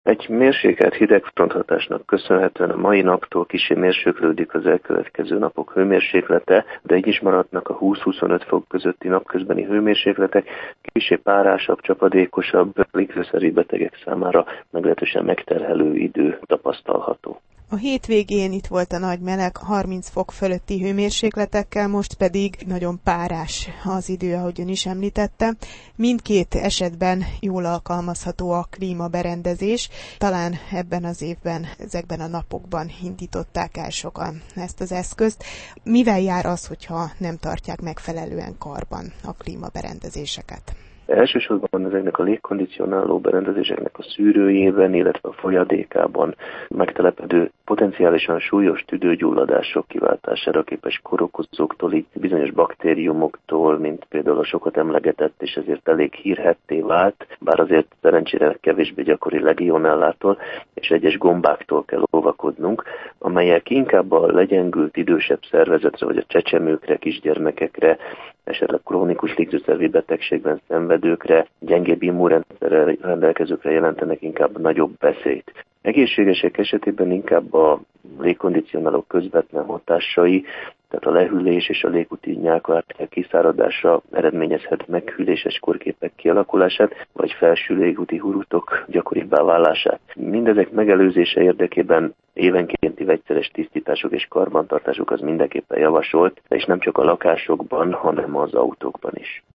Egy mérsékelt hidegfronthatásnak köszönhetően a mai naptól kissé mérséklődik az elkövetkező napok hőmérséklete, de így is maradnak a 20-25 fok közötti napközbeni hőmérsékletek, kissé párásabb, csapadékosabb, légzőszervi betegek számára meglehetősen megterhelő idő tapasztalható. A hétvégén itt volt a nagy meleg, 30 fok fölötti hőmérsékletekkel, most pedig nagyon párás az idő, ahogy ön is említette. Mindkét esetben jól alkalmazható a klímaberendezés. Talán ebben az évben, ezekben a napokban indították el sokan ezt az eszközt. Mivel jár az, hogyha nem tartják megfelelően karban a klímaberendezéseket? Elsősorban ezeknek a légkondicionáló berendezéseknek a szűrőjében, illetve a folyadékában megtelepedő potenciálisan súlyos tüdőgyulladások kiváltására képes kórokozóktól, így bizonyos baktériumoktól, mint például a sokat emlegetett és ezért elég hírhedté vált, bár azért szerencsére kevésbé gyakori legionellától és egyes gombáktól kell óvakodnunk, amelyek inkább a legyengült idősebb szervezetre vagy a csecsemőkre, kisgyermekekre, esetleg krónikus légzőszervi betegségben szenvedőkre, gyengébb immunrendszerrel rendelkezőkre jelentenek inkább nagyobb veszélyt. Egészségesek esetében inkább a légkondicionálók közvetlen hatásai, tehát a lehűlés és a légúti nyálkahártya kiszáradása eredményezhet meghűléses korképek kialakulását, vagy felső légúti hurutok gyakoribbá válását. Mindezek megelőzése érdekében évenkénti vegyszeres tisztítások és karbantartások az mindenképpen javasolt, és nem csak a lakásokban, hanem az autókban is.